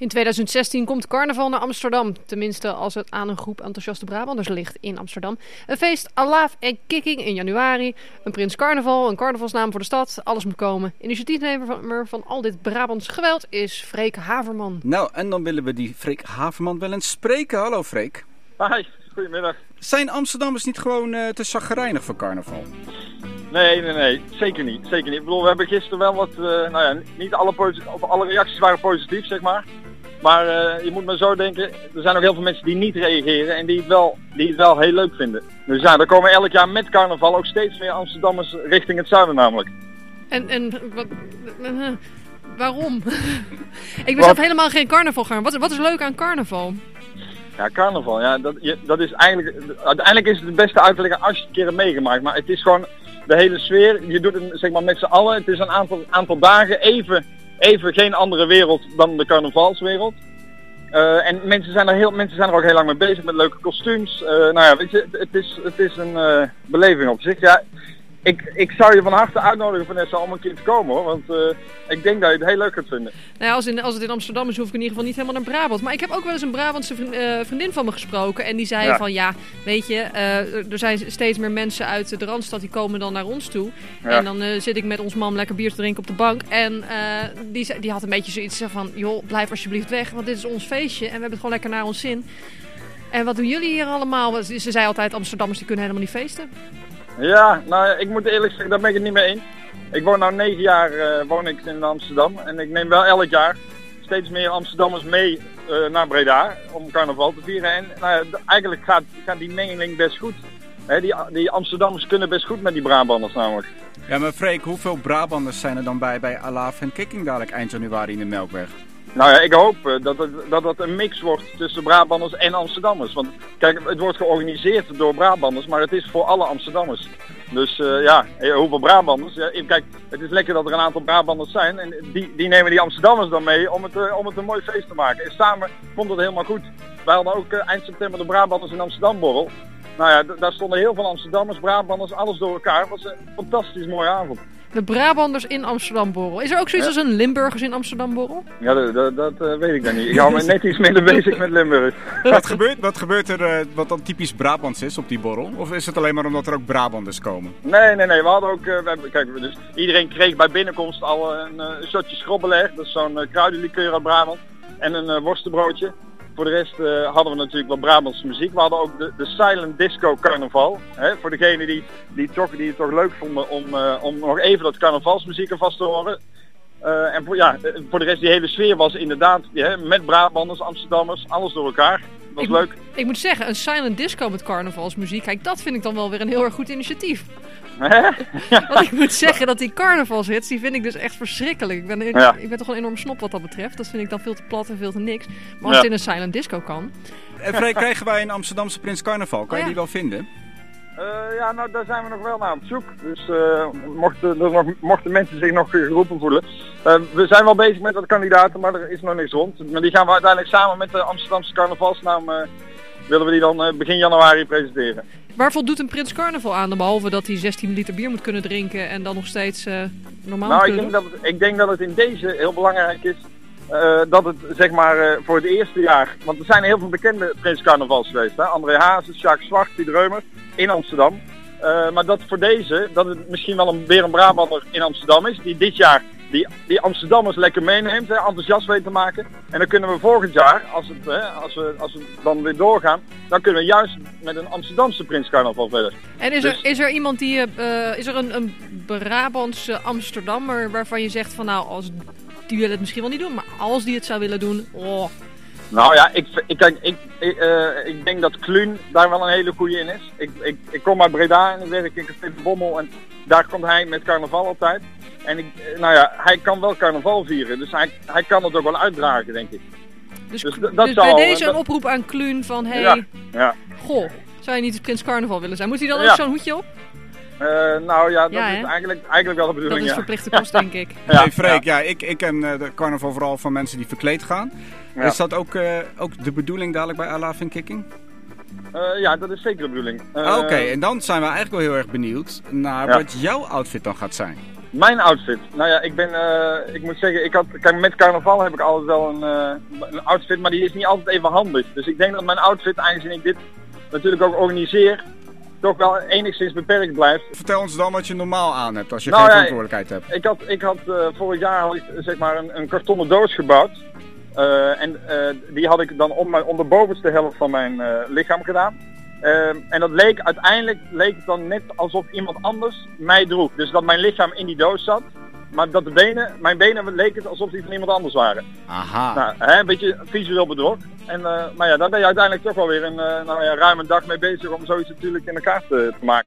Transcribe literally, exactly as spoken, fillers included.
In tweeduizend zestien komt carnaval naar Amsterdam. Tenminste, als het aan een groep enthousiaste Brabanders ligt in Amsterdam. Een feest Alaaf en Kicking in januari. Een Prins Carnaval, een carnavalsnaam voor de stad. Alles moet komen. Initiatiefnemer van, van al dit Brabants geweld is Freek Haverman. Nou, en dan willen we die Freek Haverman wel eens spreken. Hallo Freek. Hi, goedemiddag. Zijn Amsterdammers niet gewoon uh, te chagrijnig voor carnaval? Nee, nee, nee. Zeker niet. Zeker niet. Ik bedoel, we hebben gisteren wel wat, uh, nou ja, niet alle, of alle reacties waren positief, zeg maar. Maar uh, je moet maar zo denken, er zijn ook heel veel mensen die niet reageren en die het wel, die het wel heel leuk vinden. Dus ja, er komen elk jaar met carnaval ook steeds meer Amsterdammers richting het zuiden namelijk. En, en wat, uh, waarom? Ik ben zelf helemaal geen carnavalganger. Wat, wat is leuk aan carnaval? Ja, carnaval, ja, dat, je, dat is eigenlijk, uiteindelijk is het het beste uit te leggen als je het een keer hebt meegemaakt. Maar het is gewoon de hele sfeer, je doet het zeg maar met z'n allen. Het is een aantal, aantal dagen even... Even geen andere wereld dan de carnavalswereld. Uh, en mensen zijn, er heel, mensen zijn er ook heel lang mee bezig met leuke kostuums. Uh, nou ja, weet je, het is, het is een uh, beleving op zich. Ja, ik, ik zou je van harte uitnodigen, Vanessa, om een keer te komen hoor. Want uh, ik denk dat je het heel leuk kunt vinden. Nou ja, als, in, als het in Amsterdam is, hoef ik in ieder geval niet helemaal naar Brabant. Maar ik heb ook wel eens een Brabantse vriend, uh, vriendin van me gesproken. En die zei ja. van ja, weet je, uh, er zijn steeds meer mensen uit de Randstad die komen dan naar ons toe. Ja. En dan uh, zit ik met ons mam lekker bier te drinken op de bank. En uh, die, die had een beetje zoiets van, joh, blijf alsjeblieft weg. Want dit is ons feestje en we hebben het gewoon lekker naar ons zin. En wat doen jullie hier allemaal? Ze zei altijd, Amsterdammers die kunnen helemaal niet feesten. Ja, nou ik moet eerlijk zeggen, daar ben ik het niet mee eens. Ik woon nu negen jaar uh, woon ik in Amsterdam en ik neem wel elk jaar steeds meer Amsterdammers mee uh, naar Breda om carnaval te vieren. En nou ja, eigenlijk gaat, gaat die mengeling best goed. He, die, die Amsterdammers kunnen best goed met die Brabanders namelijk. Ja, maar Freek, hoeveel Brabanders zijn er dan bij bij Alaaf en Kicking dadelijk eind januari in de Melkweg? Nou ja, ik hoop uh, dat, het, dat het een mix wordt tussen Brabanders en Amsterdammers. Want kijk, het wordt georganiseerd door Brabanders, maar het is voor alle Amsterdammers. Dus uh, ja, hoeveel Brabanders? Ja, kijk, het is lekker dat er een aantal Brabanders zijn en die, die nemen die Amsterdammers dan mee om het, uh, om het een mooi feest te maken. En samen vond het helemaal goed. Wij hadden ook uh, eind september de Brabanders in Amsterdam borrel. Nou ja, d- daar stonden heel veel Amsterdammers, Brabanders, alles door elkaar. Het was een fantastisch mooie avond. De Brabanders in Amsterdam borrel. Is er ook zoiets ja. als een Limburgers in Amsterdam borrel? Ja, dat, dat, dat uh, weet ik dan niet. Ik hou me net iets minder bezig met Limburg. Wat gebeurt, wat gebeurt er uh, wat dan typisch Brabants is op die borrel? Of is het alleen maar omdat er ook Brabanders komen? Nee, nee, nee. We hadden ook... Uh, we hebben, kijk, dus iedereen kreeg bij binnenkomst al een, uh, een shotje schrobbeleg. Dat is zo'n uh, kruidenlikeur uit Brabant. En een uh, worstenbroodje. Voor de rest uh, hadden we natuurlijk wat Brabantse muziek. We hadden ook de, de Silent Disco Carnaval. Hè, voor degenen die, die, toch, die het toch leuk vonden om, uh, om nog even dat carnavalsmuziek ervast te horen. Uh, en voor, ja, voor de rest, die hele sfeer was inderdaad ja, met Brabanders, Amsterdammers, alles door elkaar. Dat was ik leuk. Moet, ik moet zeggen, een Silent Disco met carnavalsmuziek, kijk, dat vind ik dan wel weer een heel erg goed initiatief. Want ik moet zeggen dat die carnavalshits, die vind ik dus echt verschrikkelijk. Ik ben, ik, ja. ik ben toch wel een enorm snop wat dat betreft. Dat vind ik dan veel te plat en veel te niks. Maar als ja. het in een silent disco kan... En Freek, krijgen wij een Amsterdamse Prins Carnaval? Kan oh, ja. je die wel vinden? Uh, ja, nou daar zijn we nog wel naar op zoek. Dus uh, mochten, er nog, mochten mensen zich nog geroepen voelen. Uh, we zijn wel bezig met wat kandidaten, maar er is nog niks rond. Maar die gaan we uiteindelijk samen met de Amsterdamse carnavalsnaam... Uh, willen we die dan uh, begin januari presenteren. Waar voldoet een Prins Carnaval aan? Behalve dat hij zestien liter bier moet kunnen drinken en dan nog steeds uh, normaal nou, moet ik kunnen denk, dat het, ik denk dat het in deze heel belangrijk is. Uh, dat het zeg maar uh, voor het eerste jaar... Want er zijn heel veel bekende Prins Carnavals geweest. Hè? André Hazes, Jacques Zwart, Piet Reumer in Amsterdam. Uh, maar dat voor deze, dat het misschien wel een, weer een Brabander in Amsterdam is. Die dit jaar die, die Amsterdammers lekker meeneemt, hè, enthousiast weet te maken. En dan kunnen we volgend jaar, als, het, hè, als, we, als we dan weer doorgaan, dan kunnen we juist met een Amsterdamse Prins Carnaval verder. En is er, dus, is er iemand die, uh, is er een, een Brabantse Amsterdammer waarvan je zegt van nou, als die wil het misschien wel niet doen, maar als die het zou willen doen, oh. Nou ja, ik, ik, kijk, ik, ik, uh, ik denk dat Kluun daar wel een hele goeie in is. Ik, ik, ik kom uit Breda en ik werk in Café de Bommel en daar komt hij met carnaval altijd. En ik, nou ja, hij kan wel carnaval vieren, dus hij, hij kan het ook wel uitdragen, denk ik. Dus, dus, dat dus bij deze een oproep aan Kluun van, hé, hey, ja, ja. goh, zou je niet het Prins Carnaval willen zijn? Moet hij dan ja. ook zo'n hoedje op? Uh, nou ja, dat ja, is eigenlijk, eigenlijk wel de bedoeling. Dat is ja. verplichte kost, denk ik. Ja, hey Freek, ja. ja, ik, ik ken uh, de carnaval vooral van mensen die verkleed gaan. Ja. Is dat ook, uh, ook de bedoeling dadelijk bij Alaaf en Kicking? Uh, ja, dat is zeker de bedoeling. Uh, Oké, okay, en dan zijn we eigenlijk wel heel erg benieuwd naar ja. wat jouw outfit dan gaat zijn. Mijn outfit. Nou ja, ik ben, uh, ik moet zeggen, ik had, kijk, met carnaval heb ik altijd wel een, uh, een outfit, maar die is niet altijd even handig. Dus ik denk dat mijn outfit, aangezien ik dit natuurlijk ook organiseer, toch wel enigszins beperkt blijft. Vertel ons dan wat je normaal aan hebt, als je nou, geen ja, verantwoordelijkheid hebt. Ik had, ik had uh, vorig jaar had ik, zeg maar een, een kartonnen doos gebouwd. Uh, en uh, die had ik dan om, mijn, om de bovenste helft van mijn uh, lichaam gedaan. Uh, en dat leek uiteindelijk leek het dan net alsof iemand anders mij droeg. Dus dat mijn lichaam in die doos zat. Maar dat de benen, mijn benen leek het alsof die van iemand anders waren. Aha. Nou, hè, een beetje visueel bedrog. En, uh, maar ja, daar ben je uiteindelijk toch wel weer een uh, nou ja, ruim een dag mee bezig om zoiets natuurlijk in elkaar te, te maken.